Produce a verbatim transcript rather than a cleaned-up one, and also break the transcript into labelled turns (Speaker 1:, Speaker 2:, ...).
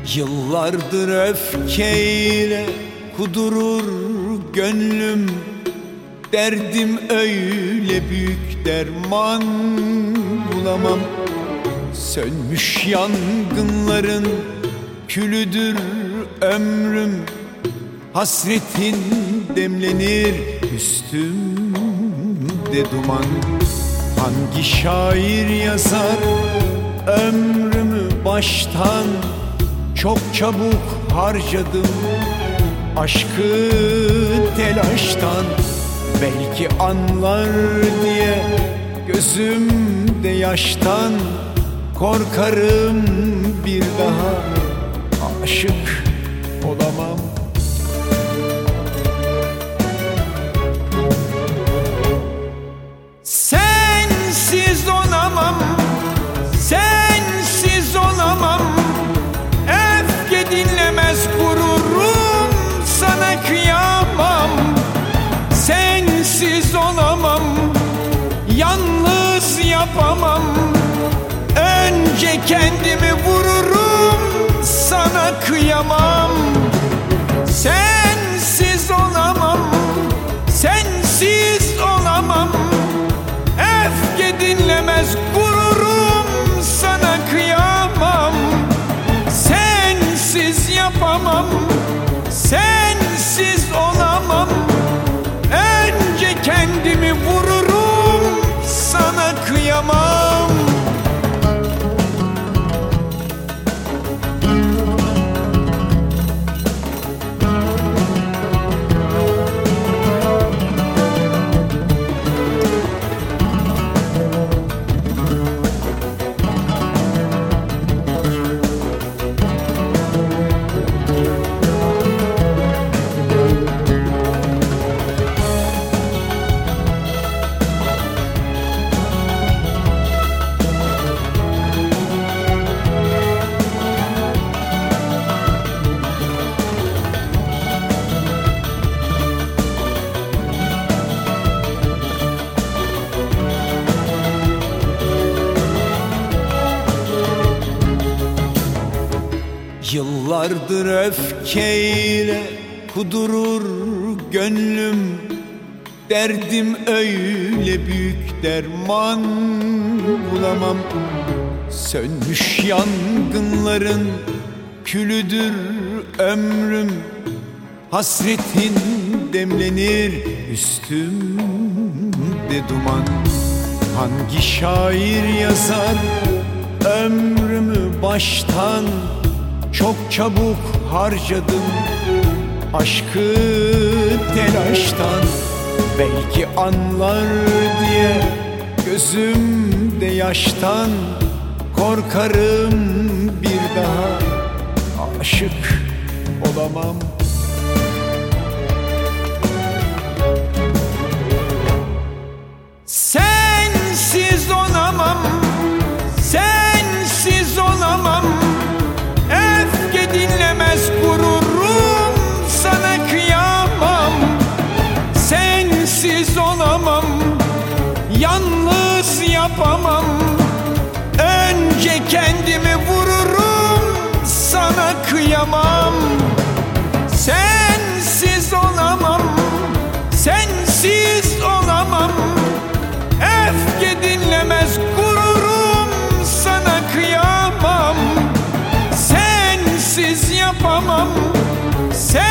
Speaker 1: Yıllardır öfkeyle kudurur gönlüm, derdim öyle büyük derman bulamam. Sönmüş yangınların külüdür ömrüm, hasretin demlenir üstümde duman. Hangi şair yazar ömrümü baştan, çok çabuk harcadım aşkı telaştan. Belki anlar diye gözümde yaştan, korkarım bir daha aşık olamam. Sensiz olamam, sensiz olamam. Öfke dinlemez gururum, sana kıyamam. Sensiz olamam, yalnız yapamam. Önce kendimi vururum, sana kıyamam. Sensiz olamam, sensiz olamam. Öfke dinlemez gururum, sana kıyamam. Sensiz yapamam, sensiz olamam. Önce kendimi vururum, sana kıyamam. Yıllardır öfkeyle kudurur gönlüm, derdim öyle büyük derman bulamam. Sönmüş yangınların külüdür ömrüm, hasretin demlenir üstümde duman. Hangi şair yazar ömrümü baştan, çok çabuk harcadım aşkı telaştan. Belki anlar diye gözümde yaştan, korkarım bir daha aşık olamam. Sensiz olamam, sensiz olamam. Öfke dinlemez gururum, sana kıyamam. Sensiz olamam, yalnız yapamam. Önce kendimi vururum, sana kıyamam. Sensiz olamam, sensiz olamam. Öfke dinlemez gururum, sana kıyamam. Sensiz yapamam, sensiz